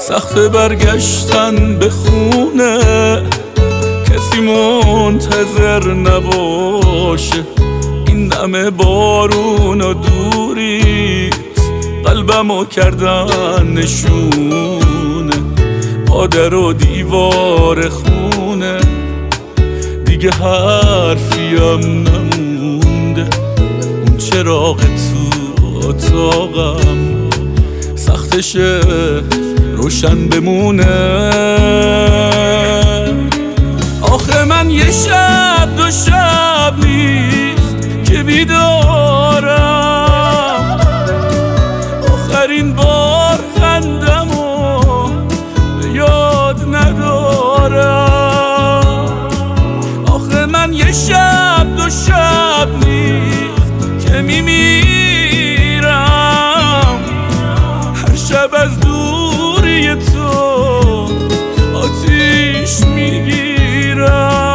سخت برگشتن به خونه، کسی منتظر نباشه. این همه بارون و دوریت قلبمو کردن نشونه، پادر و دیوار خونه، دیگه حرفیم نمونده. اون چراغ تو اتاقم سختشه روشن بمونه. آخه من یه شب دو شب نیست که بیدارم، آخرین بار خندمو به یاد ندارم. آخه من یه شب دو شب نیست که میمیرم، هر شب از دوری تو آتیش میگیرم.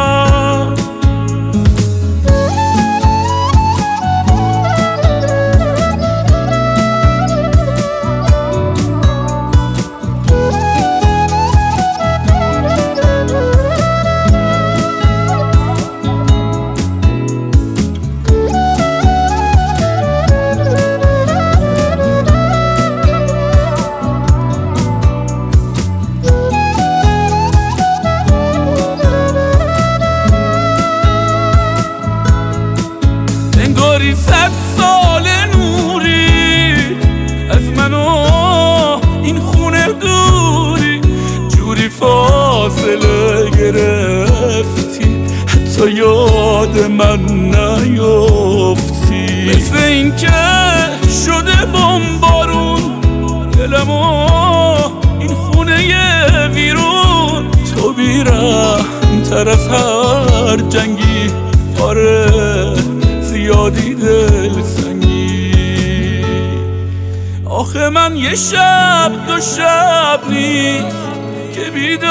انگاری 100 سال نوری از من و این خونه دوری، جوری فاصله گرفتی حتی یاد من نیافتی. مثل این که شده بمبارون دلم و این خونه ویرون، تو بیرحم تر از هر جنگی، آره زیادی دل سنگی. آخه من یه شب دو شب نیست که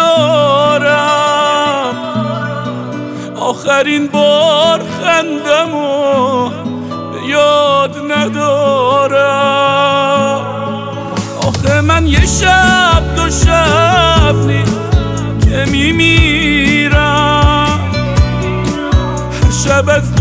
بیدارم، آخرین بار خندمو به یاد ندارم. آخه من یه شب دو شب نیست که میمیرم، هر شب از